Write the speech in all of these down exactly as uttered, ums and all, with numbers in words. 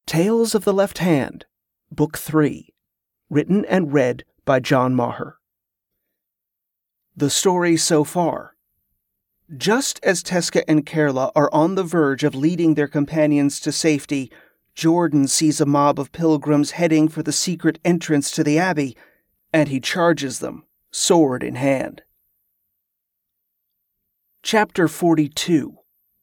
Tales of the Left Hand, Book three, written and read by John Maher. The story so far. Just as Tezca and Kerla are on the verge of leading their companions to safety, Jordan sees a mob of pilgrims heading for the secret entrance to the abbey, and he charges them, sword in hand. Chapter forty-two.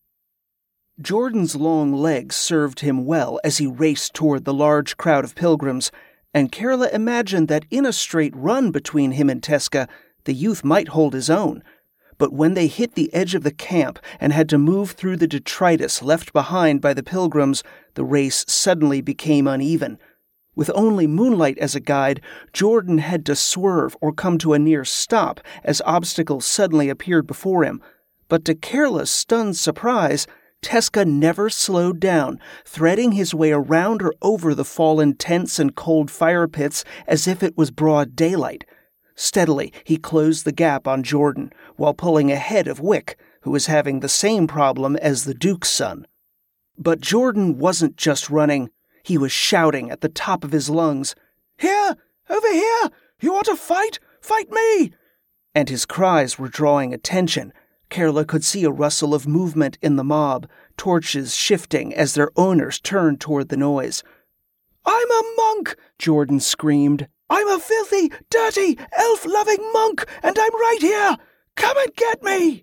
Jordan's long legs served him well as he raced toward the large crowd of pilgrims, and Kerla imagined that in a straight run between him and Tezca, the youth might hold his own. But when they hit the edge of the camp and had to move through the detritus left behind by the pilgrims, the race suddenly became uneven. With only moonlight as a guide, Jordan had to swerve or come to a near stop as obstacles suddenly appeared before him. But to Kerla's stunned surprise, Tezca never slowed down, threading his way around or over the fallen tents and cold fire pits as if it was broad daylight. Steadily, he closed the gap on Jordan, while pulling ahead of Wick, who was having the same problem as the Duke's son. But Jordan wasn't just running. He was shouting at the top of his lungs, "Here! Over here! You want to fight? Fight me!" And his cries were drawing attention. Kerla could see a rustle of movement in the mob, torches shifting as their owners turned toward the noise. "I'm a monk!" Jordan screamed. "I'm a filthy, dirty, elf-loving monk, and I'm right here! Come and get me!"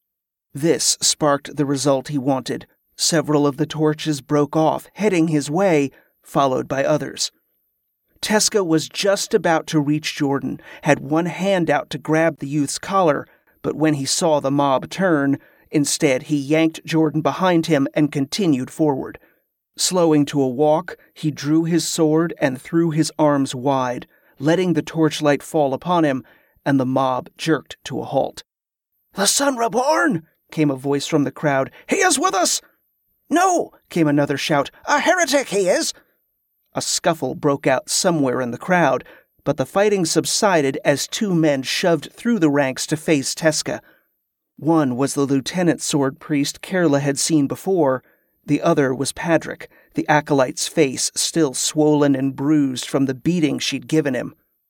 This sparked the result he wanted. Several of the torches broke off, heading his way, followed by others. Tezca was just about to reach Jordan, had one hand out to grab the youth's collar, but when he saw the mob turn, instead he yanked Jordan behind him and continued forward. Slowing to a walk, he drew his sword and threw his arms wide, letting the torchlight fall upon him, and the mob jerked to a halt. "The Sun Reborn!" came a voice from the crowd. "He is with us!" "No!" came another shout. "A heretic he is!" A scuffle broke out somewhere in the crowd, but the fighting subsided as two men shoved through the ranks to face Tezca. One was the lieutenant sword priest Kerla had seen before. The other was Padrick, the acolyte's face still swollen and bruised from the beating she'd given him.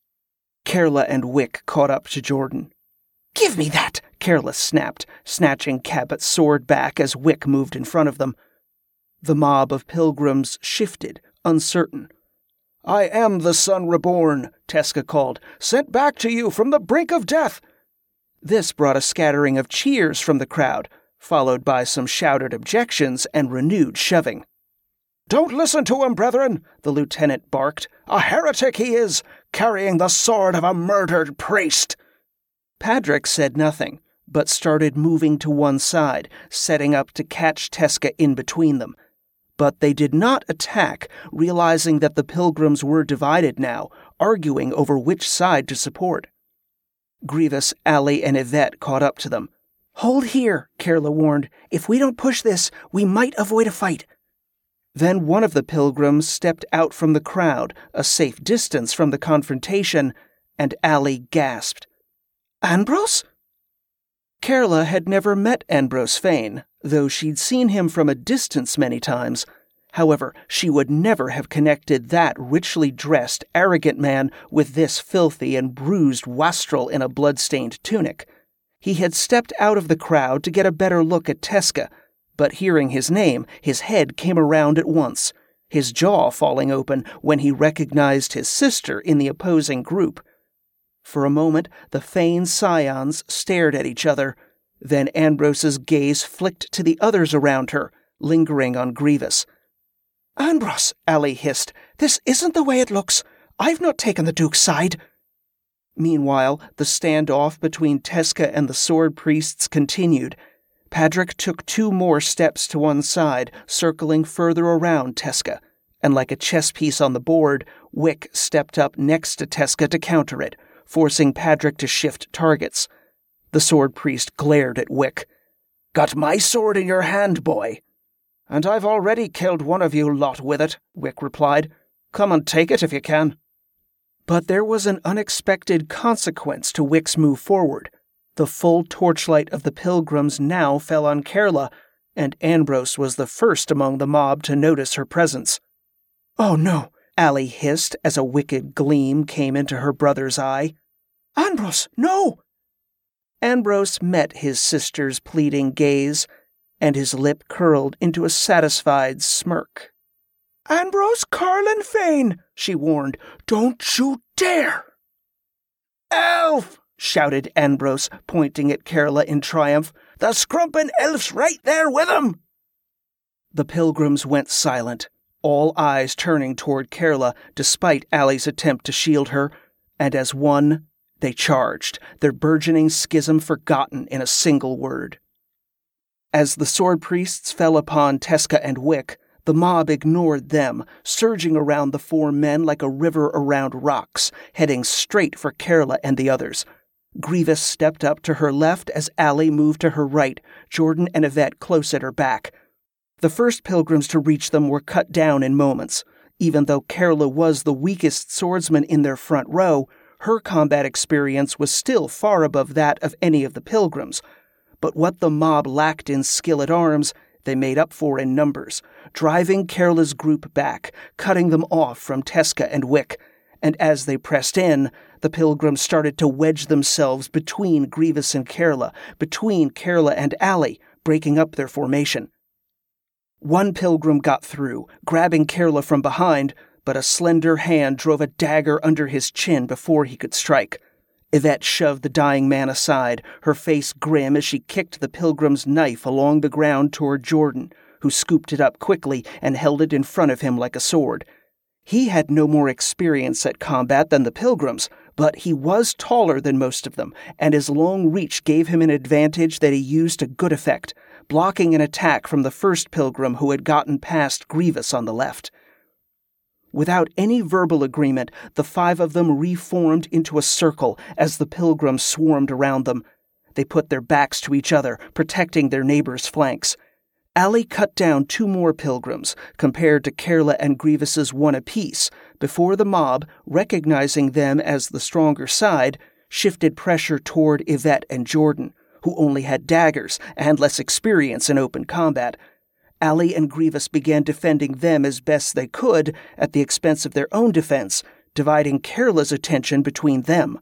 Kerla and Wick caught up to Jordan. "Give me that!" Kerla snapped, snatching Cabot's sword back as Wick moved in front of them. The mob of pilgrims shifted, uncertain. "I am the Sun Reborn," Tezca called, "sent back to you from the brink of death." This brought a scattering of cheers from the crowd, followed by some shouted objections and renewed shoving. "Don't listen to him, brethren," the lieutenant barked. "A heretic he is, carrying the sword of a murdered priest." Padrick said nothing, but started moving to one side, setting up to catch Tezca in between them. But they did not attack, realizing that the pilgrims were divided now, arguing over which side to support. Grievous, Ali, and Yvette caught up to them. "Hold here," Kerla warned. "If we don't push this, we might avoid a fight." Then one of the pilgrims stepped out from the crowd, a safe distance from the confrontation, and Ali gasped. "Anbros?" Kerla had never met Anbros Fane, though she'd seen him from a distance many times. However, she would never have connected that richly dressed, arrogant man with this filthy and bruised wastrel in a blood-stained tunic. He had stepped out of the crowd to get a better look at Tezca, but hearing his name, his head came around at once, his jaw falling open when he recognized his sister in the opposing group. For a moment, the Fane scions stared at each other. Then Ambros's gaze flicked to the others around her, lingering on Grievous. "Anbros," Ali hissed, "this isn't the way it looks. I've not taken the Duke's side." Meanwhile, the standoff between Tezca and the sword priests continued. Padrick took two more steps to one side, circling further around Tezca, and like a chess piece on the board, Wick stepped up next to Tezca to counter it, forcing Padrick to shift targets. The sword priest glared at Wick. "Got my sword in your hand, boy." "And I've already killed one of you lot with it," Wick replied. "Come and take it if you can." But there was an unexpected consequence to Wick's move forward. The full torchlight of the pilgrims now fell on Kerla, and Anbros was the first among the mob to notice her presence. "Oh no," Allie hissed as a wicked gleam came into her brother's eye. "Ambrose, no!" Ambrose met his sister's pleading gaze, and his lip curled into a satisfied smirk. "Ambrose Carlin Fane," she warned, "don't you dare!" "Elf!" shouted Ambrose, pointing at Kerla in triumph. "The scrumpin' elf's right there with him!" The pilgrims went silent, all eyes turning toward Kerla despite Allie's attempt to shield her, and as one, they charged, their burgeoning schism forgotten in a single word. As the sword priests fell upon Tezca and Wick, the mob ignored them, surging around the four men like a river around rocks, heading straight for Kerla and the others. Grievous stepped up to her left as Allie moved to her right, Jordan and Yvette close at her back. The first pilgrims to reach them were cut down in moments. Even though Kerla was the weakest swordsman in their front row, her combat experience was still far above that of any of the pilgrims. But what the mob lacked in skill at arms, they made up for in numbers, driving Kerla's group back, cutting them off from Tezca and Wick. And as they pressed in, the pilgrims started to wedge themselves between Grievous and Kerla, between Kerla and Allie, breaking up their formation. One pilgrim got through, grabbing Kerla from behind, but a slender hand drove a dagger under his chin before he could strike. Yvette shoved the dying man aside, her face grim as she kicked the pilgrim's knife along the ground toward Jordan, who scooped it up quickly and held it in front of him like a sword. He had no more experience at combat than the pilgrims, but he was taller than most of them, and his long reach gave him an advantage that he used to good effect, blocking an attack from the first pilgrim who had gotten past Grievous on the left. Without any verbal agreement, the five of them reformed into a circle as the pilgrims swarmed around them. They put their backs to each other, protecting their neighbors' flanks. Allie cut down two more pilgrims, compared to Kerla and Grievous's one apiece, before the mob, recognizing them as the stronger side, shifted pressure toward Yvette and Jordan, who only had daggers and less experience in open combat. Allie and Grievous began defending them as best they could at the expense of their own defense, dividing Kerla's attention between them.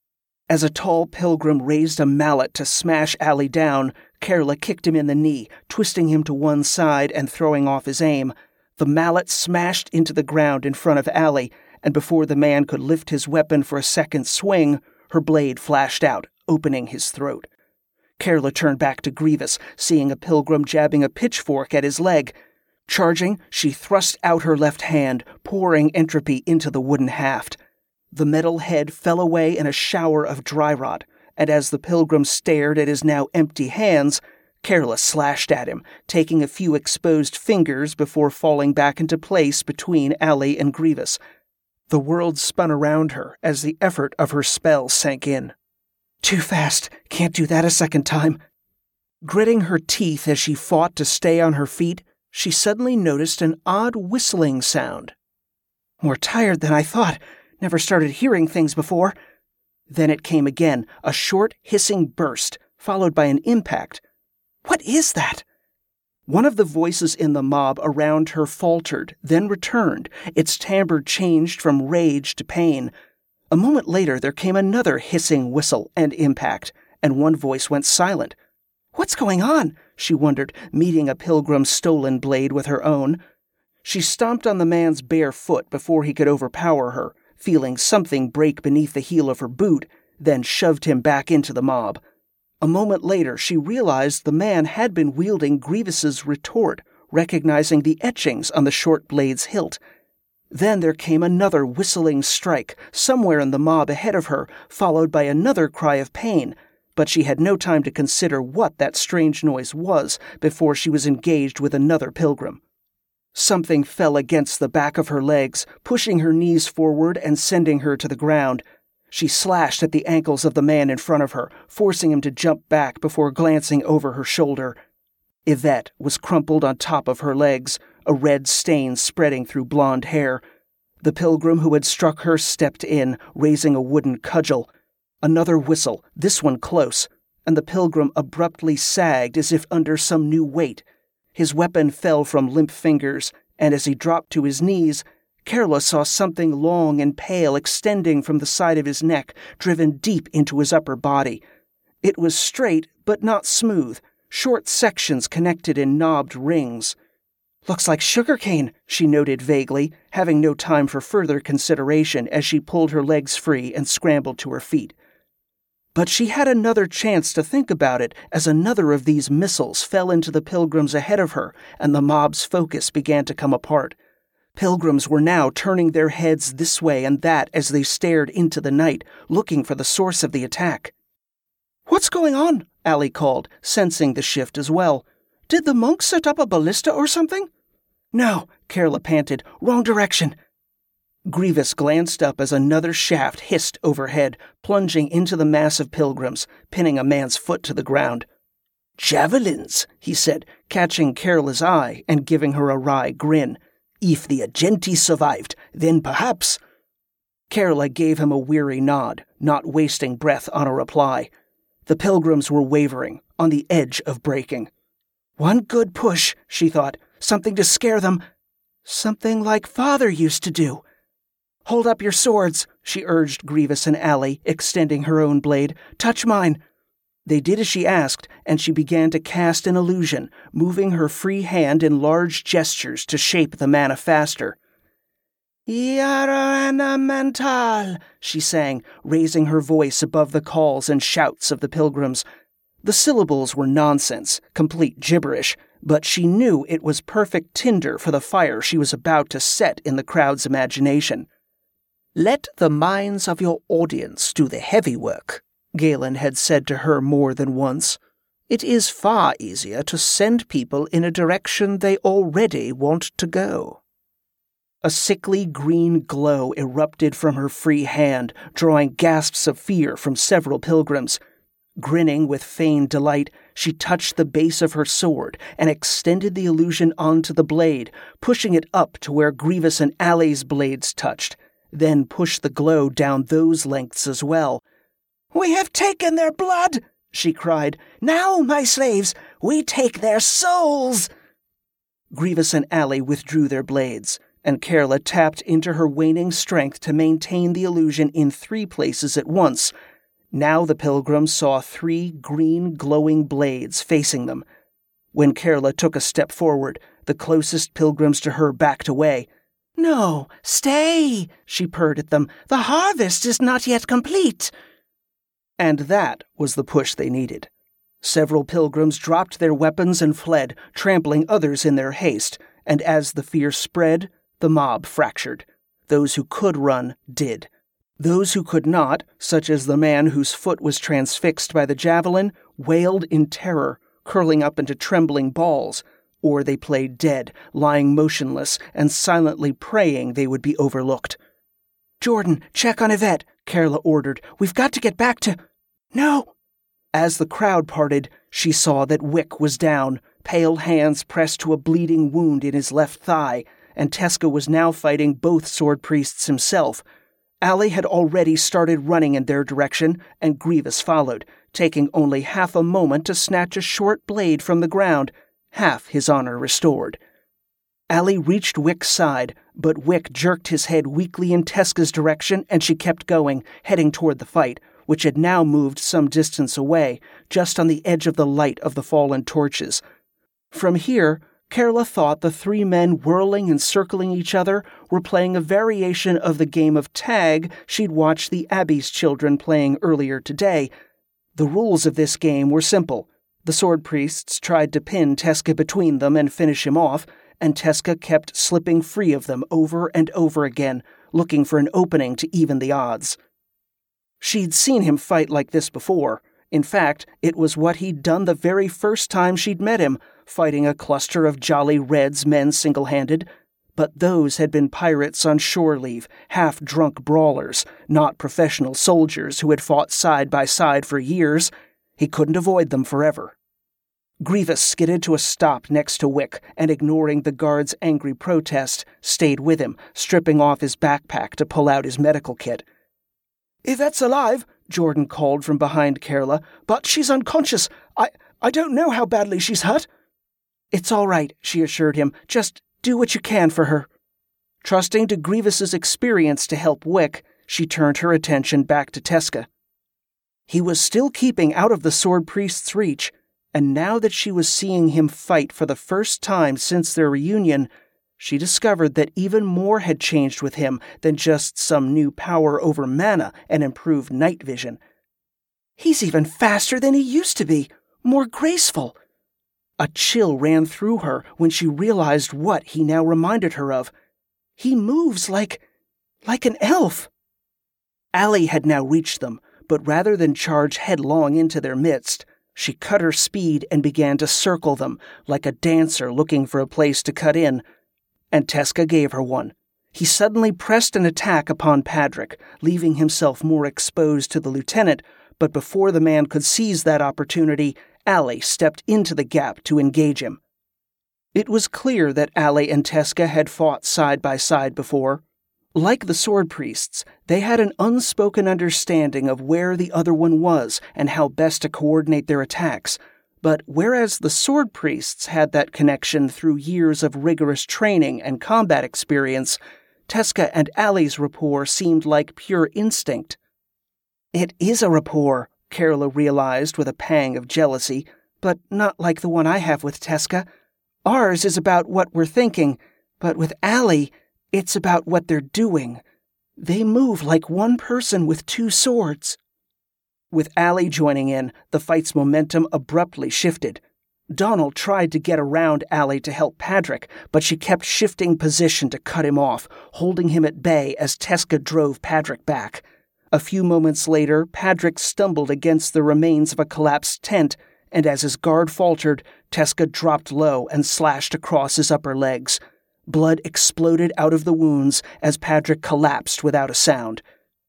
As a tall pilgrim raised a mallet to smash Allie down, Kerla kicked him in the knee, twisting him to one side and throwing off his aim. The mallet smashed into the ground in front of Allie, and before the man could lift his weapon for a second swing, her blade flashed out, opening his throat. Kerla turned back to Grievous, seeing a pilgrim jabbing a pitchfork at his leg. Charging, she thrust out her left hand, pouring entropy into the wooden haft. The metal head fell away in a shower of dry rot, and as the pilgrim stared at his now empty hands, Kerla slashed at him, taking a few exposed fingers before falling back into place between Allie and Grievous. The world spun around her as the effort of her spell sank in. Too fast. Can't do that a second time. Gritting her teeth as she fought to stay on her feet, she suddenly noticed an odd whistling sound. More tired than I thought. Never started hearing things before. Then it came again, a short, hissing burst, followed by an impact. What is that? One of the voices in the mob around her faltered, then returned. Its timbre changed from rage to pain. A moment later, there came another hissing whistle and impact, and one voice went silent. What's going on? She wondered, meeting a pilgrim's stolen blade with her own. She stomped on the man's bare foot before he could overpower her, feeling something break beneath the heel of her boot, then shoved him back into the mob. A moment later, she realized the man had been wielding Grievous's retort, recognizing the etchings on the short blade's hilt. Then there came another whistling strike, somewhere in the mob ahead of her, followed by another cry of pain, but she had no time to consider what that strange noise was before she was engaged with another pilgrim. Something fell against the back of her legs, pushing her knees forward and sending her to the ground. She slashed at the ankles of the man in front of her, forcing him to jump back before glancing over her shoulder. Yvette was crumpled on top of her legs, a red stain spreading through blonde hair. The pilgrim who had struck her stepped in, raising a wooden cudgel. Another whistle, this one close, and the pilgrim abruptly sagged as if under some new weight. His weapon fell from limp fingers, and as he dropped to his knees, Carla saw something long and pale extending from the side of his neck, driven deep into his upper body. It was straight, but not smooth, short sections connected in knobbed rings. "Looks like sugarcane," she noted vaguely, having no time for further consideration as she pulled her legs free and scrambled to her feet. But she had another chance to think about it as another of these missiles fell into the pilgrims ahead of her and the mob's focus began to come apart. Pilgrims were now turning their heads this way and that as they stared into the night, looking for the source of the attack. "What's going on?" Allie called, sensing the shift as well. "Did the monk set up a ballista or something?" "No," Carla panted. "Wrong direction." Grievous glanced up as another shaft hissed overhead, plunging into the mass of pilgrims, pinning a man's foot to the ground. "Javelins," he said, catching Carla's eye and giving her a wry grin. "If the Agenti survived, then perhaps—" Carla gave him a weary nod, not wasting breath on a reply. The pilgrims were wavering, on the edge of breaking. "One good push," she thought. "Something to scare them. Something like Father used to do." "Hold up your swords," she urged Grievous and Allie, extending her own blade. "Touch mine." They did as she asked, and she began to cast an illusion, moving her free hand in large gestures to shape the mana faster. "Yarana mental," she sang, raising her voice above the calls and shouts of the pilgrims. The syllables were nonsense, complete gibberish, but she knew it was perfect tinder for the fire she was about to set in the crowd's imagination. "Let the minds of your audience do the heavy work," Galen had said to her more than once. "It is far easier to send people in a direction they already want to go." A sickly green glow erupted from her free hand, drawing gasps of fear from several pilgrims. Grinning with feigned delight, she touched the base of her sword and extended the illusion onto the blade, pushing it up to where Grievous and Allie's blades touched, then pushed the glow down those lengths as well. "We have taken their blood!" she cried. "Now, my slaves, we take their souls!" Grievous and Allie withdrew their blades, and Carla tapped into her waning strength to maintain the illusion in three places at once. Now the pilgrims saw three green glowing blades facing them. When Carla took a step forward, the closest pilgrims to her backed away. "No, stay," she purred at them. "The harvest is not yet complete." And that was the push they needed. Several pilgrims dropped their weapons and fled, trampling others in their haste, and as the fear spread, the mob fractured. Those who could run did. Those who could not, such as the man whose foot was transfixed by the javelin, wailed in terror, curling up into trembling balls, or they played dead, lying motionless and silently praying they would be overlooked. "Jordan, check on Yvette," Carla ordered. "We've got to get back to—" "No!" As the crowd parted, she saw that Wick was down, pale hands pressed to a bleeding wound in his left thigh, and Teska was now fighting both sword priests himself. Allie had already started running in their direction, and Grievous followed, taking only half a moment to snatch a short blade from the ground, half his honor restored. Allie reached Wick's side, but Wick jerked his head weakly in Teska's direction, and she kept going, heading toward the fight, which had now moved some distance away, just on the edge of the light of the fallen torches. From here, Carla thought the three men whirling and circling each other were playing a variation of the game of tag she'd watched the Abbey's children playing earlier today. The rules of this game were simple. The sword priests tried to pin Teska between them and finish him off, and Teska kept slipping free of them over and over again, looking for an opening to even the odds. She'd seen him fight like this before. In fact, it was what he'd done the very first time she'd met him, fighting a cluster of Jolly Red's men single-handed. But those had been pirates on shore leave, half-drunk brawlers, not professional soldiers who had fought side by side for years. He couldn't avoid them forever. Grievous skidded to a stop next to Wick, and ignoring the guard's angry protest, stayed with him, stripping off his backpack to pull out his medical kit. "Yvette's alive," Jordan called from behind Carla, "but she's unconscious. I, I don't know how badly she's hurt." "It's all right," she assured him. "Just do what you can for her." Trusting to Grievous's experience to help Wick, she turned her attention back to Tezca. He was still keeping out of the Sword Priest's reach, and now that she was seeing him fight for the first time since their reunion, she discovered that even more had changed with him than just some new power over mana and improved night vision. He's even faster than he used to be, more graceful. A chill ran through her when she realized what he now reminded her of. He moves like... like an elf. Allie had now reached them, but rather than charge headlong into their midst, she cut her speed and began to circle them, like a dancer looking for a place to cut in. And Tezca gave her one. He suddenly pressed an attack upon Padric, leaving himself more exposed to the lieutenant, but before the man could seize that opportunity, Allie stepped into the gap to engage him. It was clear that Allie and Tezca had fought side by side before. Like the Sword Priests, they had an unspoken understanding of where the other one was and how best to coordinate their attacks. But whereas the Sword Priests had that connection through years of rigorous training and combat experience, Tezca and Allie's rapport seemed like pure instinct. It is a rapport, Carola realized with a pang of jealousy, but not like the one I have with Tezca. Ours is about what we're thinking, but with Allie, it's about what they're doing. They move like one person with two swords. With Allie joining in, the fight's momentum abruptly shifted. Donald tried to get around Allie to help Padric, but she kept shifting position to cut him off, holding him at bay as Tezca drove Padric back. A few moments later, Padric stumbled against the remains of a collapsed tent, and as his guard faltered, Tezca dropped low and slashed across his upper legs. Blood exploded out of the wounds as Padric collapsed without a sound.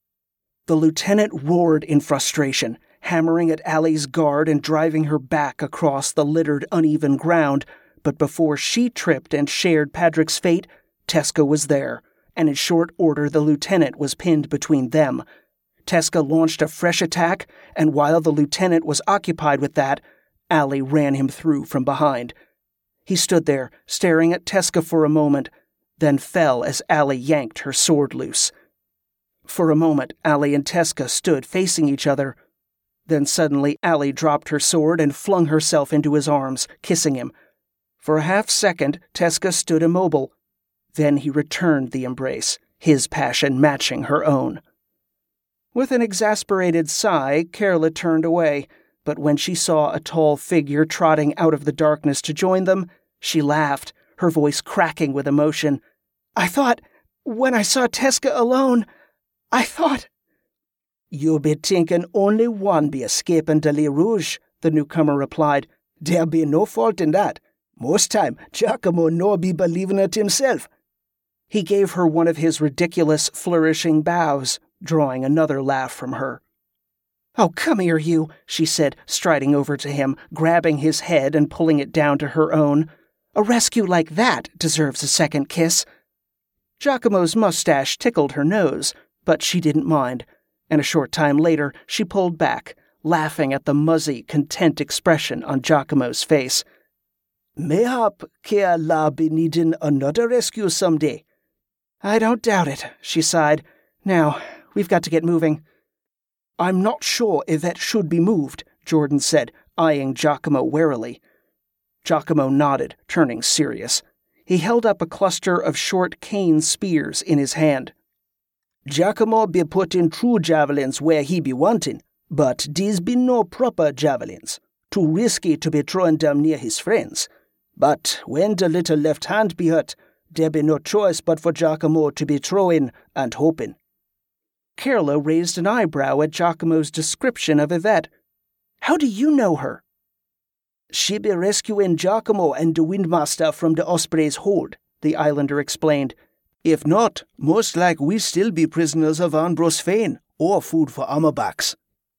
The lieutenant roared in frustration, hammering at Allie's guard and driving her back across the littered, uneven ground, but before she tripped and shared Padric's fate, Tezca was there, and in short order the lieutenant was pinned between them. Tezca launched a fresh attack, and while the lieutenant was occupied with that, Allie ran him through from behind. He stood there, staring at Tezca for a moment, then fell as Allie yanked her sword loose. For a moment, Allie and Tezca stood facing each other. Then suddenly Allie dropped her sword and flung herself into his arms, kissing him. For a half-second, Tezca stood immobile. Then he returned the embrace, his passion matching her own. With an exasperated sigh, Carola turned away, but when she saw a tall figure trotting out of the darkness to join them, she laughed, her voice cracking with emotion. I thought, when I saw Tezca alone, I thought... You be thinking only one be escaping de Lis Rouge, the newcomer replied. There be no fault in that. Most time, Giacomo no be believing it himself. He gave her one of his ridiculous, flourishing bows, drawing another laugh from her. Oh, come here, you, she said, striding over to him, grabbing his head and pulling it down to her own. A rescue like that deserves a second kiss. Giacomo's mustache tickled her nose, but she didn't mind, and a short time later she pulled back, laughing at the muzzy, content expression on Giacomo's face. Mayhap Keala be needing another rescue someday. I don't doubt it, she sighed. Now, we've got to get moving. I'm not sure Yvette should be moved, Jordan said, eyeing Giacomo warily. Giacomo nodded, turning serious. He held up a cluster of short cane spears in his hand. Giacomo be putting true javelins where he be wanting, but these be no proper javelins. Too risky to be throwing them near his friends. But when the little left hand be hurt, there be no choice but for Giacomo to be throwing and hoping. Carola raised an eyebrow at Giacomo's description of Yvette. How do you know her? She be rescuing Giacomo and the Windmaster from the Osprey's hold, the islander explained. If not, most like we still be prisoners of Anbros Fane, or food for armorbacks.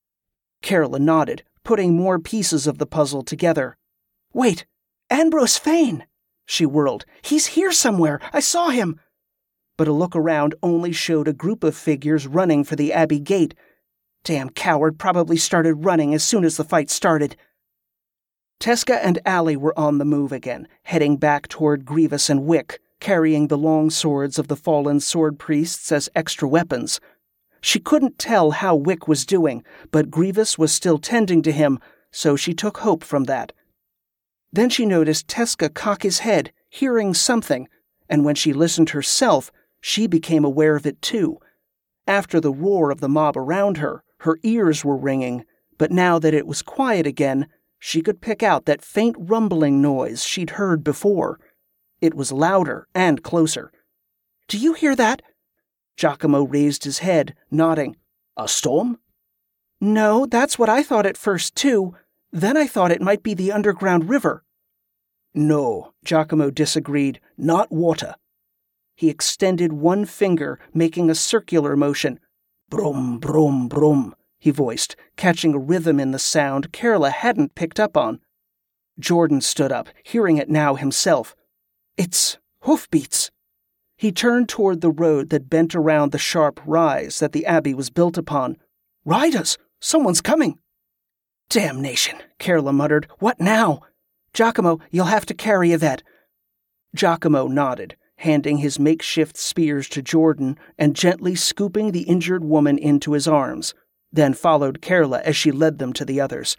Carola nodded, putting more pieces of the puzzle together. Wait, Anbros Fane! She whirled. He's here somewhere! I saw him! But a look around only showed a group of figures running for the Abbey gate. Damn coward probably started running as soon as the fight started. Tezca and Allie were on the move again, heading back toward Grievous and Wick, carrying the long swords of the fallen sword priests as extra weapons. She couldn't tell how Wick was doing, but Grievous was still tending to him, so she took hope from that. Then she noticed Tesca cock his head, hearing something, and when she listened herself, she became aware of it too. After the roar of the mob around her, her ears were ringing, but now that it was quiet again, she could pick out that faint rumbling noise she'd heard before. It was louder and closer. "Do you hear that?" Giacomo raised his head, nodding. "A storm?" "No, that's what I thought at first, too. Then I thought it might be the underground river." "No," Giacomo disagreed. "Not water." He extended one finger, making a circular motion. "Brum, brum, brum," he voiced, catching a rhythm in the sound Carla hadn't picked up on. Jordan stood up, hearing it now himself. "It's hoofbeats." He turned toward the road that bent around the sharp rise that the abbey was built upon. "Riders! Someone's coming!" "Damnation," Carla muttered. "What now?" "Giacomo, you'll have to carry Yvette." Giacomo nodded, handing his makeshift spears to Jordan and gently scooping the injured woman into his arms, then followed Carla as she led them to the others.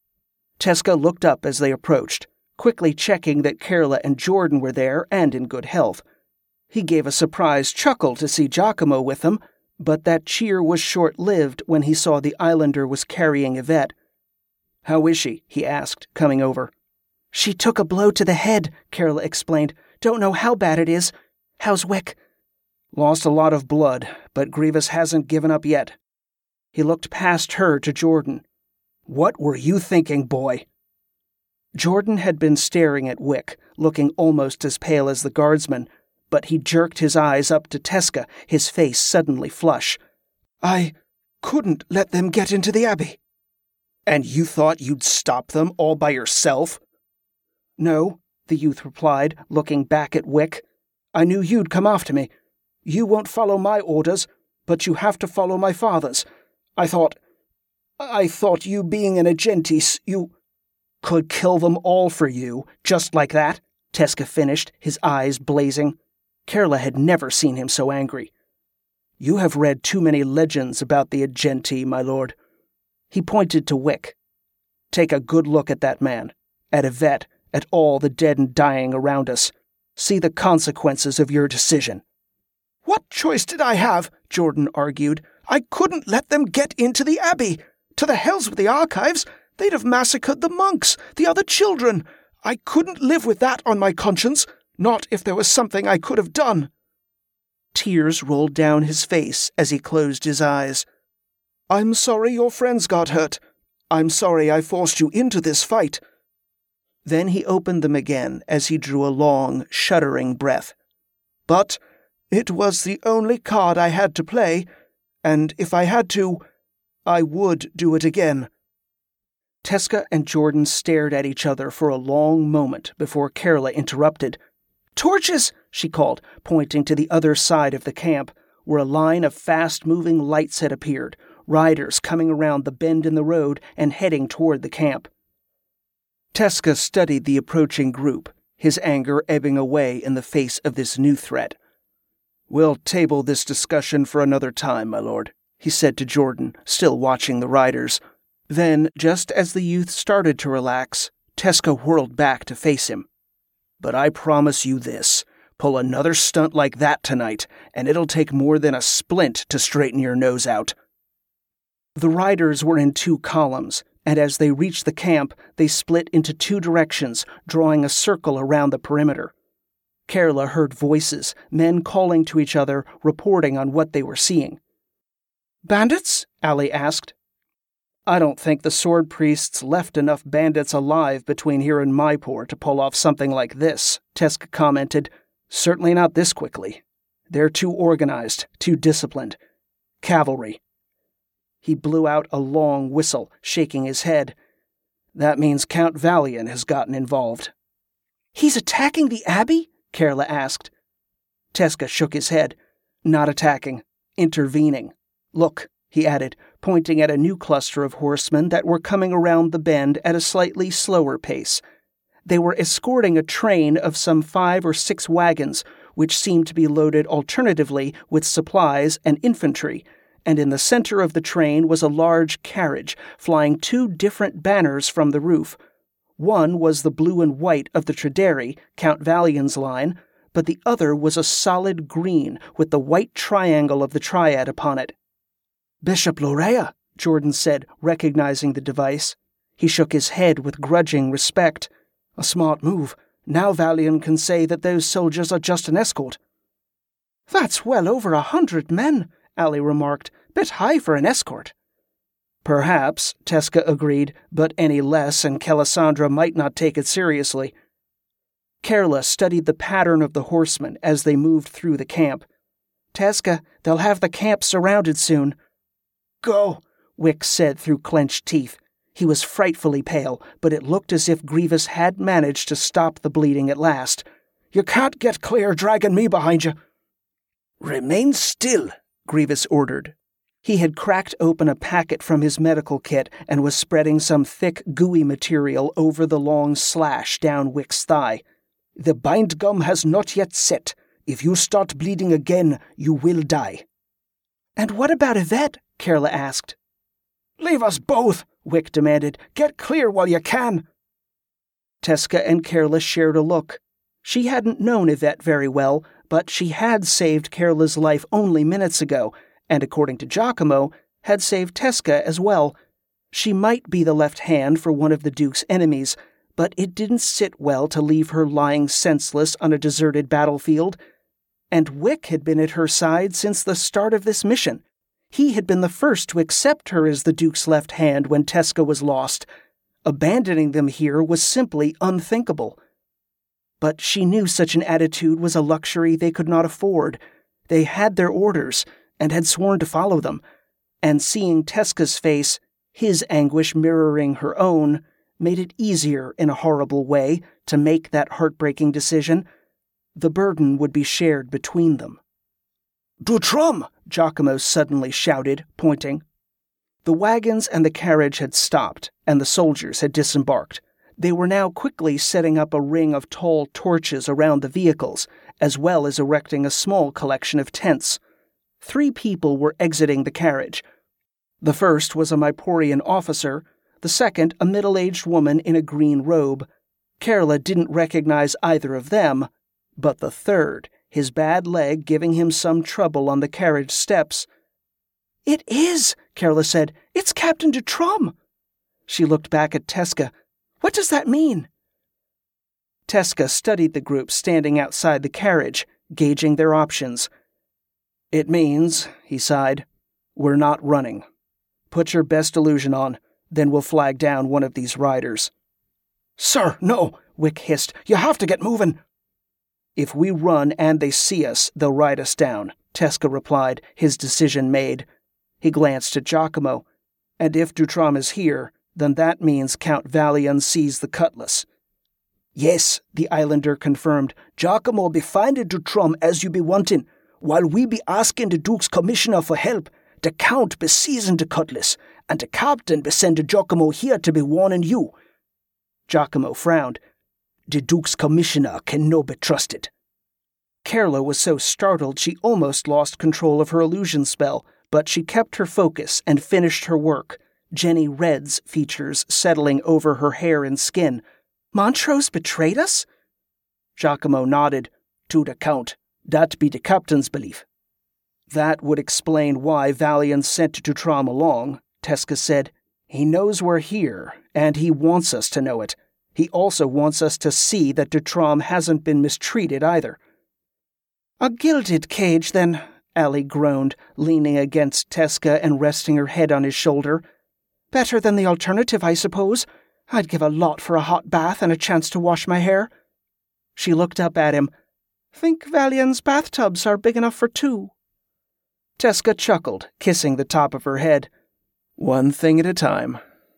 Tesca looked up as they approached, quickly checking that Carla and Jordan were there and in good health. He gave a surprised chuckle to see Giacomo with them, but that cheer was short-lived when he saw the islander was carrying Yvette. "How is she?" he asked, coming over. "She took a blow to the head," Carla explained. "Don't know how bad it is. How's Wick?" "Lost a lot of blood, but Grievous hasn't given up yet." He looked past her to Jordan. "What were you thinking, boy?" Jordan had been staring at Wick, looking almost as pale as the guardsman, but he jerked his eyes up to Tesca, his face suddenly flush. "I couldn't let them get into the abbey." "And you thought you'd stop them all by yourself?" "No," the youth replied, looking back at Wick. "I knew you'd come after me. You won't follow my orders, but you have to follow my father's. I thought... I thought you being an Agentis, you... could kill them all for you, just like that," Tesca finished, his eyes blazing. Carla had never seen him so angry. "You have read too many legends about the Agenti, my lord." He pointed to Wick. "Take a good look at that man, at Yvette, at all the dead and dying around us. See the consequences of your decision." "What choice did I have?" Jordan argued. "I couldn't let them get into the abbey. To the hells with the archives. They'd have massacred the monks, the other children. I couldn't live with that on my conscience, not if there was something I could have done." Tears rolled down his face as he closed his eyes. "I'm sorry your friends got hurt. I'm sorry I forced you into this fight." Then he opened them again as he drew a long, shuddering breath. "But it was the only card I had to play, and if I had to, I would do it again." Tesca and Jordan stared at each other for a long moment before Carla interrupted. "Torches!" she called, pointing to the other side of the camp, where a line of fast-moving lights had appeared, riders coming around the bend in the road and heading toward the camp. Tesca studied the approaching group, his anger ebbing away in the face of this new threat. "We'll table this discussion for another time, my lord," he said to Jordan, still watching the riders. Then, just as the youth started to relax, Tesca whirled back to face him. "But I promise you this. Pull another stunt like that tonight, and it'll take more than a splint to straighten your nose out." The riders were in two columns, and as they reached the camp, they split into two directions, drawing a circle around the perimeter. Carla heard voices, men calling to each other, reporting on what they were seeing. "Bandits?" Ali asked. "I don't think the sword priests left enough bandits alive between here and Maipur to pull off something like this," Tesca commented. "Certainly not this quickly. They're too organized, too disciplined. Cavalry." He blew out a long whistle, shaking his head. "That means Count Valian has gotten involved." "He's attacking the abbey?" Carla asked. Tesca shook his head. "Not attacking. Intervening. Look," he added, pointing at a new cluster of horsemen that were coming around the bend at a slightly slower pace. They were escorting a train of some five or six wagons, which seemed to be loaded alternatively with supplies and infantry, and in the center of the train was a large carriage flying two different banners from the roof. One was the blue and white of the Traderi, Count Valian's line, but the other was a solid green with the white triangle of the Triad upon it. "Bishop Lorea," Jordan said, recognizing the device. He shook his head with grudging respect. "A smart move. Now Valian can say that those soldiers are just an escort." "That's well over a hundred men," Ali remarked. "Bit high for an escort." "Perhaps," Tesca agreed, "but any less and Kelisandra might not take it seriously." Kerla studied the pattern of the horsemen as they moved through the camp. "Tesca, they'll have the camp surrounded soon." "Go," Wick said through clenched teeth. He was frightfully pale, but it looked as if Grievous had managed to stop the bleeding at last. "You can't get clear dragging me behind you." "Remain still," Grievous ordered. He had cracked open a packet from his medical kit and was spreading some thick, gooey material over the long slash down Wick's thigh. "The bind gum has not yet set. If you start bleeding again, you will die." "And what about Yvette?" Kerla asked. "Leave us both," Wick demanded. "Get clear while you can." Tesca and Kerla shared a look. She hadn't known Yvette very well, but she had saved Kerla's life only minutes ago, and according to Giacomo, had saved Tesca as well. She might be the left hand for one of the Duke's enemies, but it didn't sit well to leave her lying senseless on a deserted battlefield. And Wick had been at her side since the start of this mission. He had been the first to accept her as the Duke's left hand when Tesca was lost. Abandoning them here was simply unthinkable. But she knew such an attitude was a luxury they could not afford. They had their orders, and had sworn to follow them, and seeing Tesca's face, his anguish mirroring her own, made it easier in a horrible way to make that heartbreaking decision. The burden would be shared between them. "Dutrom!" Giacomo suddenly shouted, pointing. The wagons and the carriage had stopped, and the soldiers had disembarked. They were now quickly setting up a ring of tall torches around the vehicles, as well as erecting a small collection of tents. Three people were exiting the carriage. The first was a Myporian officer, the second a middle-aged woman in a green robe. Kerla didn't recognize either of them, but the third, his bad leg giving him some trouble on the carriage steps. "It is," Kerla said. "It's Captain Dutrom." She looked back at Tesca. "What does that mean?" Tesca studied the group standing outside the carriage, gauging their options. "It means," he sighed, "we're not running. Put your best illusion on, then we'll flag down one of these riders." "Sir, no," Wick hissed. "You have to get moving." "If we run and they see us, they'll ride us down," Tesca replied, his decision made. He glanced at Giacomo. "And if Dutrom is here, then that means Count Valian sees the cutlass." "Yes," the islander confirmed. "Giacomo be finding Dutrom as you be wanting. While we be asking the Duke's commissioner for help, the Count be seizing the cutlass, and the captain be sending Giacomo here to be warning you." Giacomo frowned. "The Duke's commissioner can no be trusted." Kerla was so startled she almost lost control of her illusion spell, but she kept her focus and finished her work, Jenny Red's features settling over her hair and skin. "Montrose betrayed us?" Giacomo nodded. "To the Count. That be the captain's belief." "That would explain why Valian sent Dutrom along," Tesca said. "He knows we're here, and he wants us to know it. He also wants us to see that Dutrom hasn't been mistreated either." "A gilded cage, then," Ali groaned, leaning against Tesca and resting her head on his shoulder. "Better than the alternative, I suppose. I'd give a lot for a hot bath and a chance to wash my hair." She looked up at him. "Think Valian's bathtubs are big enough for two." Tesca chuckled, kissing the top of her head. "One thing at a time."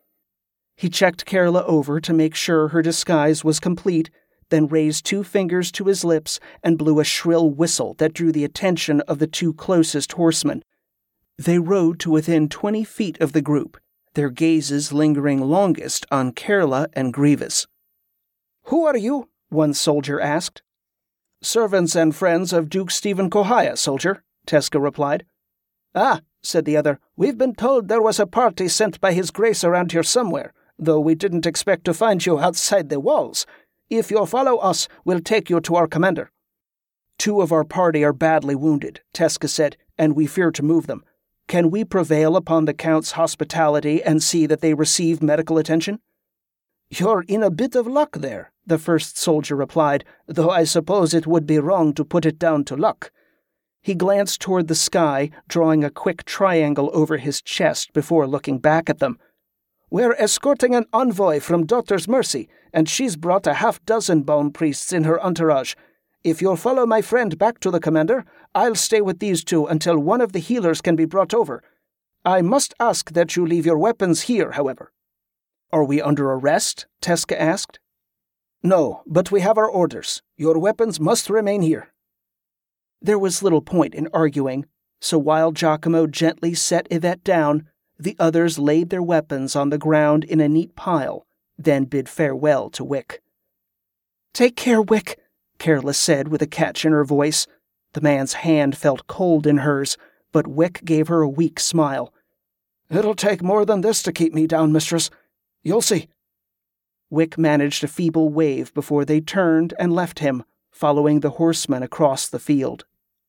He checked Kerla over to make sure her disguise was complete, then raised two fingers to his lips and blew a shrill whistle that drew the attention of the two closest horsemen. They rode to within twenty feet of the group, their gazes lingering longest on Kerla and Grievous. "Who are you?" one soldier asked. Servants and friends of Duke Stephen Kohaya, soldier, Teska replied. Ah, said the other, we've been told there was a party sent by His Grace around here somewhere, though we didn't expect to find you outside the walls. If you'll follow us, we'll take you to our commander. Two of our party are badly wounded, Teska said, and we fear to move them. Can we prevail upon the Count's hospitality and see that they receive medical attention? You're in a bit of luck there, the first soldier replied, though I suppose it would be wrong to put it down to luck. He glanced toward the sky, drawing a quick triangle over his chest before looking back at them. We're escorting an envoy from Daughter's Mercy, and she's brought a half-dozen Baum priests in her entourage. If you'll follow my friend back to the commander, I'll stay with these two until one of the healers can be brought over. I must ask that you leave your weapons here, however. Are we under arrest? Teska asked. No, but we have our orders. Your weapons must remain here. There was little point in arguing, so while Giacomo gently set Yvette down, the others laid their weapons on the ground in a neat pile, then bid farewell to Wick. Take care, Wick, Careless said with a catch in her voice. The man's hand felt cold in hers, but Wick gave her a weak smile. It'll take more than this to keep me down, mistress. You'll see. Wick managed a feeble wave before they turned and left him, following the horsemen across the field.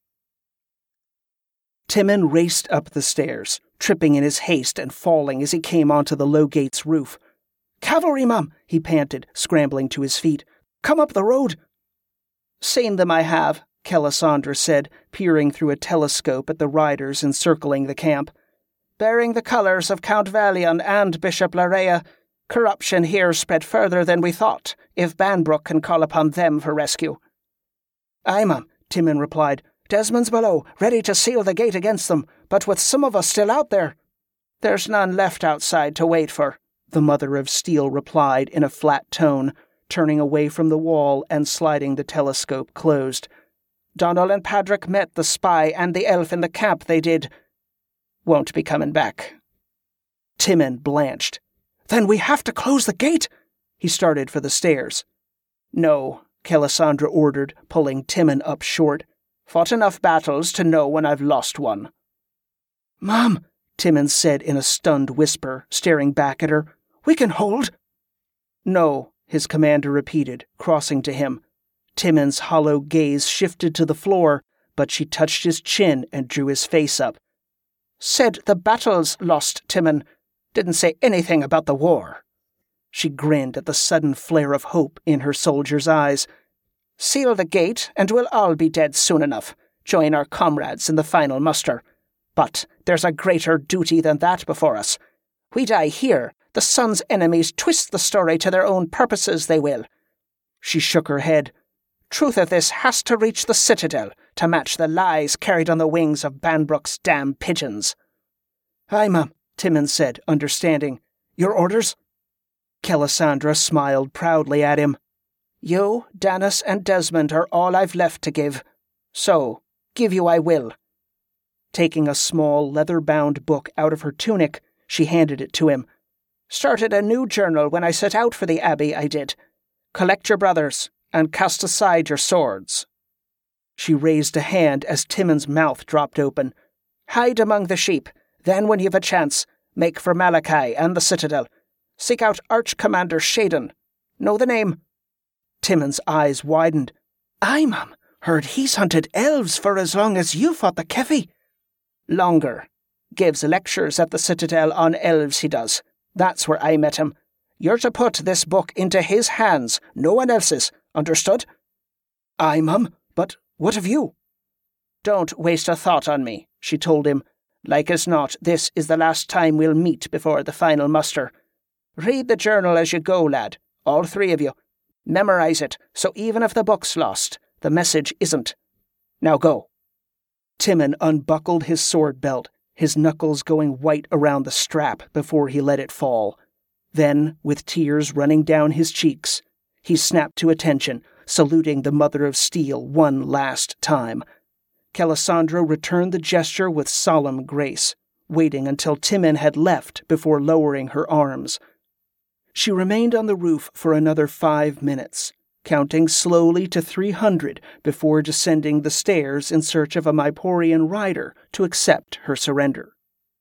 Timon raced up the stairs, tripping in his haste and falling as he came onto the low gate's roof. Cavalryman, he panted, scrambling to his feet. Come up the road. Seen them I have, Kelisandra said, peering through a telescope at the riders encircling the camp. Bearing the colours of Count Valian and Bishop Larea, corruption here spread further than we thought, if Banbrook can call upon them for rescue. Aye, ma'am, Timon replied. Desmond's below, ready to seal the gate against them, but with some of us still out there. There's none left outside to wait for, the Mother of Steel replied in a flat tone, turning away from the wall and sliding the telescope closed. Donal and Padrick met the spy and the elf in the camp, they did. Won't be coming back. Timon blanched. Then we have to close the gate! He started for the stairs. No, Kelisandra ordered, pulling Timon up short. Fought enough battles to know when I've lost one. Mom, Timon said in a stunned whisper, staring back at her. We can hold. No, his commander repeated, crossing to him. Timon's hollow gaze shifted to the floor, but she touched his chin and drew his face up. Said the battles lost, Timon. Didn't say anything about the war. She grinned at the sudden flare of hope in her soldier's eyes. Seal the gate, and we'll all be dead soon enough. Join our comrades in the final muster. But there's a greater duty than that before us. We die here. The sun's enemies twist the story to their own purposes, they will. She shook her head. Truth of this has to reach the Citadel to match the lies carried on the wings of Banbrook's damn pigeons. Aye, ma'am, Timon said, understanding. Your orders? Kelisandra smiled proudly at him. You, Danis, and Desmond are all I've left to give. So, give you I will. Taking a small, leather-bound book out of her tunic, she handed it to him. Started a new journal when I set out for the Abbey, I did. Collect your brothers, and cast aside your swords. She raised a hand as Timon's mouth dropped open. Hide among the sheep, then when you've a chance, make for Malachi and the Citadel. Seek out Arch-Commander Shaden. Know the name? Timon's eyes widened. Aye, ma'am. Heard he's hunted elves for as long as you fought the Kefi. Longer. Gives lectures at the Citadel on elves, he does. That's where I met him. You're to put this book into his hands, no one else's. Understood? Aye, ma'am. But what of you? Don't waste a thought on me, she told him. Like as not, this is the last time we'll meet before the final muster. Read the journal as you go, lad. All three of you. Memorize it, so even if the book's lost, the message isn't. Now go. Timon unbuckled his sword belt, his knuckles going white around the strap before he let it fall. Then, with tears running down his cheeks, he snapped to attention, saluting the Mother of Steel one last time. Kelisandra returned the gesture with solemn grace, waiting until Timon had left before lowering her arms. She remained on the roof for another five minutes, counting slowly to three hundred before descending the stairs in search of a Myporian rider to accept her surrender.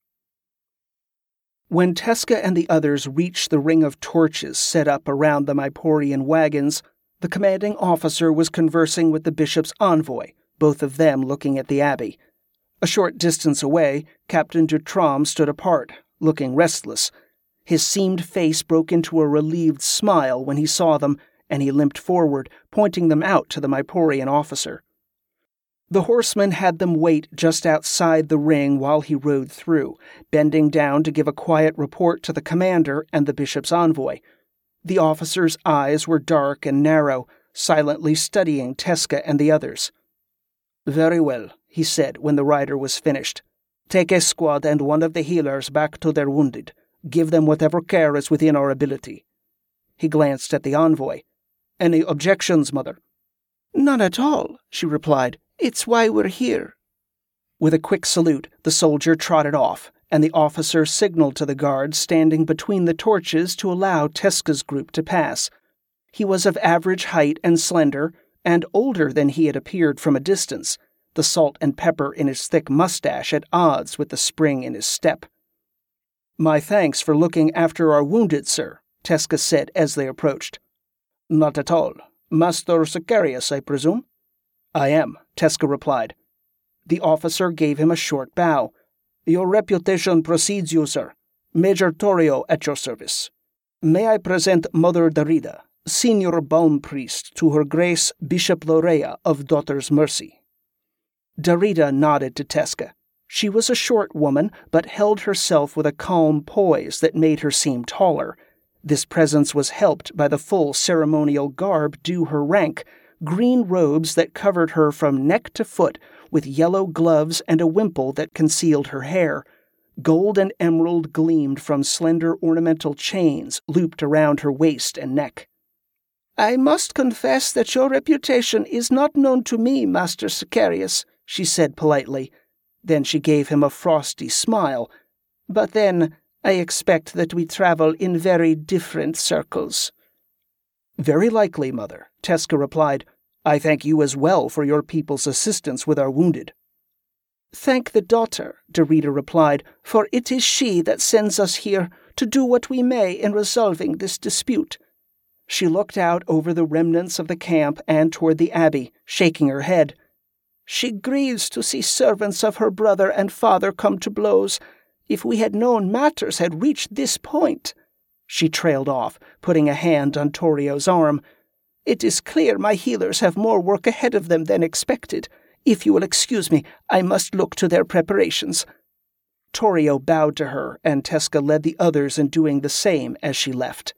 When Tezca and the others reached the ring of torches set up around the Myporian wagons, the commanding officer was conversing with the bishop's envoy, both of them looking at the abbey. A short distance away, Captain Dutram stood apart, looking restless. His seamed face broke into a relieved smile when he saw them, and he limped forward, pointing them out to the Myporian officer. The horseman had them wait just outside the ring while he rode through, bending down to give a quiet report to the commander and the bishop's envoy. The officer's eyes were dark and narrow, silently studying Tezca and the others. "Very well," he said when the rider was finished. "Take a squad and one of the healers back to their wounded. Give them whatever care is within our ability." He glanced at the envoy. "Any objections, Mother?" "None at all," she replied. "It's why we're here." With a quick salute, the soldier trotted off, and the officer signaled to the guards standing between the torches to allow Tezca's group to pass. He was of average height and slender, and older than he had appeared from a distance, the salt and pepper in his thick mustache at odds with the spring in his step. "My thanks for looking after our wounded, sir," Tezca said as they approached. "Not at all. Master Sicarius, I presume?" "I am," Tezca replied. The officer gave him a short bow. "Your reputation precedes you, sir. Major Torrio at your service. May I present Mother Darida, Senior Balm Priest to Her Grace Bishop Lorea of Daughter's Mercy." Darida nodded to Tezca. She was a short woman, but held herself with a calm poise that made her seem taller. This presence was helped by the full ceremonial garb due her rank, green robes that covered her from neck to foot, with yellow gloves and a wimple that concealed her hair. Gold and emerald gleamed from slender ornamental chains looped around her waist and neck. "I must confess that your reputation is not known to me, Master Sicarius," she said politely. Then she gave him a frosty smile. "But then, I expect that we travel in very different circles." "Very likely, Mother," Tezca replied. "I thank you as well for your people's assistance with our wounded." "Thank the daughter," Darida replied, "for it is she that sends us here to do what we may in resolving this dispute." She looked out over the remnants of the camp and toward the abbey, shaking her head. "She grieves to see servants of her brother and father come to blows. If we had known matters had reached this point—" She trailed off, putting a hand on Torrio's arm. "It is clear my healers have more work ahead of them than expected. If you will excuse me, I must look to their preparations." Torrio bowed to her, and Tezca led the others in doing the same as she left.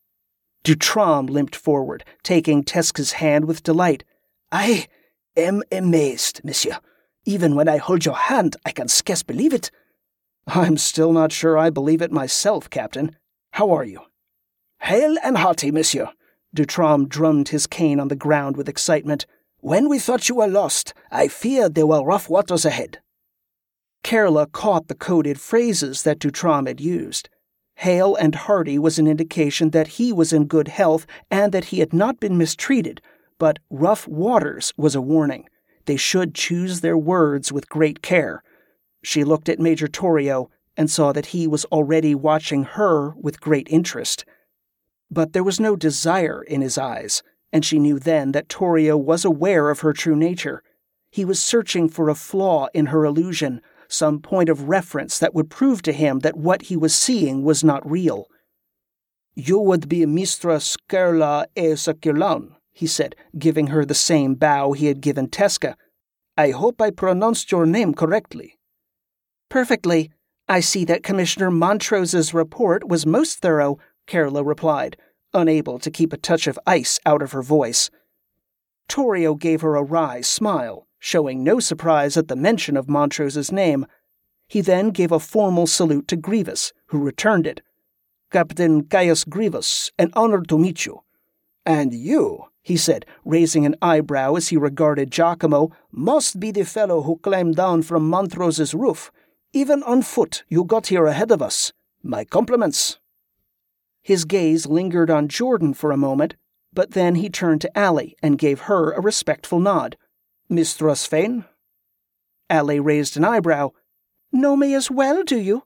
Dutram limped forward, taking Tezca's hand with delight. "I am amazed, monsieur. Even when I hold your hand, I can scarce believe it." "I'm still not sure I believe it myself, Captain. How are you?" "Hale and hearty, monsieur." Dutram drummed his cane on the ground with excitement. "When we thought you were lost, I feared there were rough waters ahead." Carla caught the coded phrases that Dutram had used. Hale and hearty was an indication that he was in good health and that he had not been mistreated, but rough waters was a warning. They should choose their words with great care. She looked at Major Torrio and saw that he was already watching her with great interest. But there was no desire in his eyes, and she knew then that Torrio was aware of her true nature. He was searching for a flaw in her illusion, some point of reference that would prove to him that what he was seeing was not real. "You would be Mistress Carla e Sakilan," he said, giving her the same bow he had given Tezca. "I hope I pronounced your name correctly." "Perfectly. I see that Commissioner Montrose's report was most thorough," Carla replied, unable to keep a touch of ice out of her voice. Torrio gave her a wry smile, showing no surprise at the mention of Montrose's name. He then gave a formal salute to Grievous, who returned it. "Captain Caius Grievous, an honor to meet you." "And you," he said, raising an eyebrow as he regarded Giacomo, "must be the fellow who climbed down from Montrose's roof. Even on foot, you got here ahead of us. My compliments." His gaze lingered on Jordan for a moment, but then he turned to Allie and gave her a respectful nod. "Mistress Fane?" Allie raised an eyebrow. "Know me as well, do you?"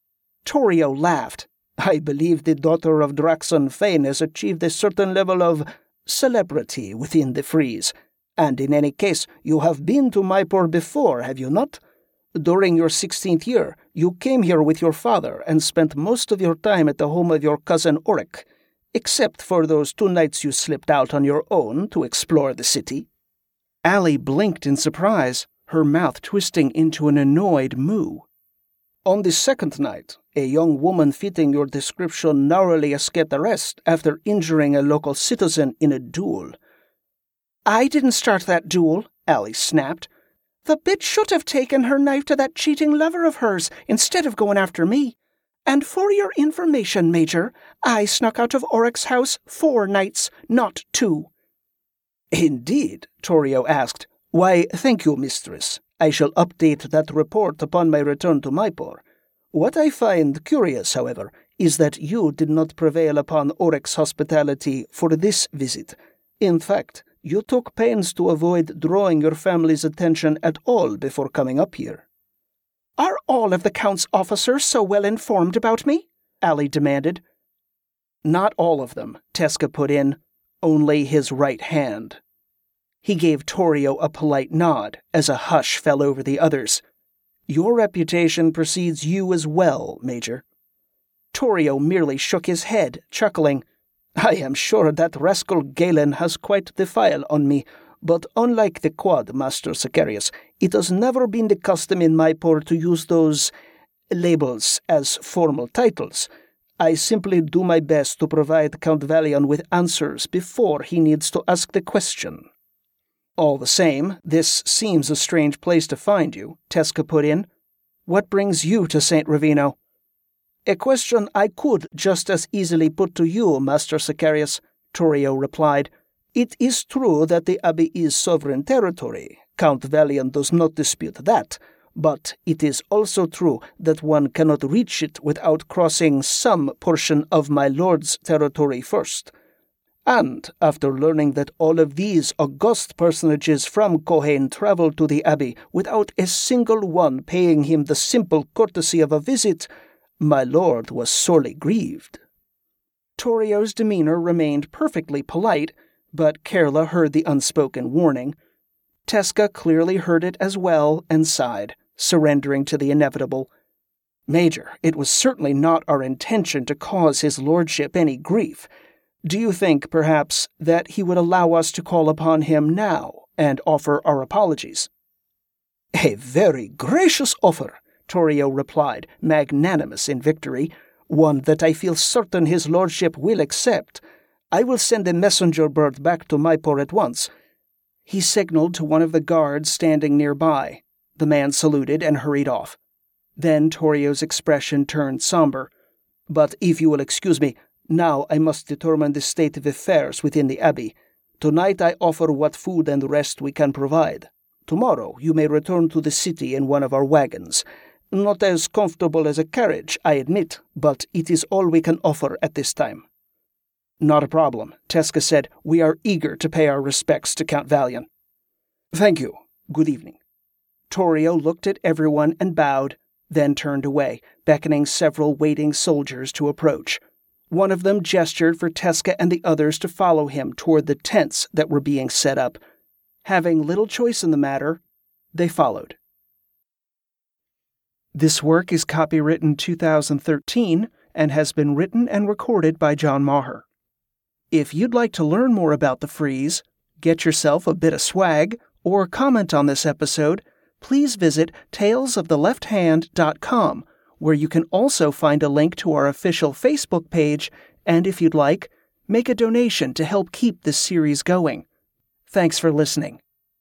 Torio laughed. "I believe the daughter of Draxon Fane has achieved a certain level of celebrity within the Freeze. And in any case, you have been to Mypor before, have you not? During your sixteenth year, you came here with your father and spent most of your time at the home of your cousin Oryx, except for those two nights you slipped out on your own to explore the city." Allie blinked in surprise, her mouth twisting into an annoyed moo. "On the second night, a young woman fitting your description narrowly escaped arrest after injuring a local citizen in a duel." "I didn't start that duel," Allie snapped. "The bitch should have taken her knife to that cheating lover of hers instead of going after me. And for your information, Major, I snuck out of Oryx's house four nights, not two." "Indeed?" Torio asked. "Why, thank you, mistress. I shall update that report upon my return to Mypor. What I find curious, however, is that you did not prevail upon Oryx's hospitality for this visit. In fact, you took pains to avoid drawing your family's attention at all before coming up here." "Are all of the Count's officers so well informed about me?" Allie demanded. "Not all of them," Teska put in. "Only his right hand." He gave Torio a polite nod as a hush fell over the others. "Your reputation precedes you as well, Major." Torio merely shook his head, chuckling. "I am sure that rascal Galen has quite the file on me, but unlike the Quad, Master Sicarius, it has never been the custom in Mypor to use those labels as formal titles. I simply do my best to provide Count Valion with answers before he needs to ask the question." "All the same, this seems a strange place to find you," Teska put in. "What brings you to Saint Ravino?" "A question I could just as easily put to you, Master Sicarius," Torio replied. "It is true that the Abbey is sovereign territory. Count Valion does not dispute that. But it is also true that one cannot reach it without crossing some portion of my lord's territory first. And after learning that all of these august personages from Kohain traveled to the Abbey without a single one paying him the simple courtesy of a visit, my lord was sorely grieved." Torio's demeanor remained perfectly polite, but Kerla heard the unspoken warning. Teska clearly heard it as well and sighed, surrendering to the inevitable. "Major, it was certainly not our intention to cause his lordship any grief. Do you think, perhaps, that he would allow us to call upon him now and offer our apologies?" "A very gracious offer," Torio replied, magnanimous in victory, "one that I feel certain his lordship will accept. I will send a messenger bird back to Mypor at once." He signaled to one of the guards standing nearby. The man saluted and hurried off. Then Torio's expression turned somber. "But if you will excuse me, now I must determine the state of affairs within the Abbey. Tonight I offer what food and rest we can provide. Tomorrow you may return to the city in one of our wagons. Not as comfortable as a carriage, I admit, but it is all we can offer at this time." "Not a problem," Teska said. "We are eager to pay our respects to Count Valion." "Thank you. Good evening." Torio looked at everyone and bowed, then turned away, beckoning several waiting soldiers to approach. One of them gestured for Teska and the others to follow him toward the tents that were being set up. Having little choice in the matter, they followed. This work is copywritten two thousand thirteen and has been written and recorded by John Maher. If you'd like to learn more about the Freeze, get yourself a bit of swag, or comment on this episode, please visit tales of the left hand dot com, where you can also find a link to our official Facebook page, and if you'd like, make a donation to help keep this series going. Thanks for listening.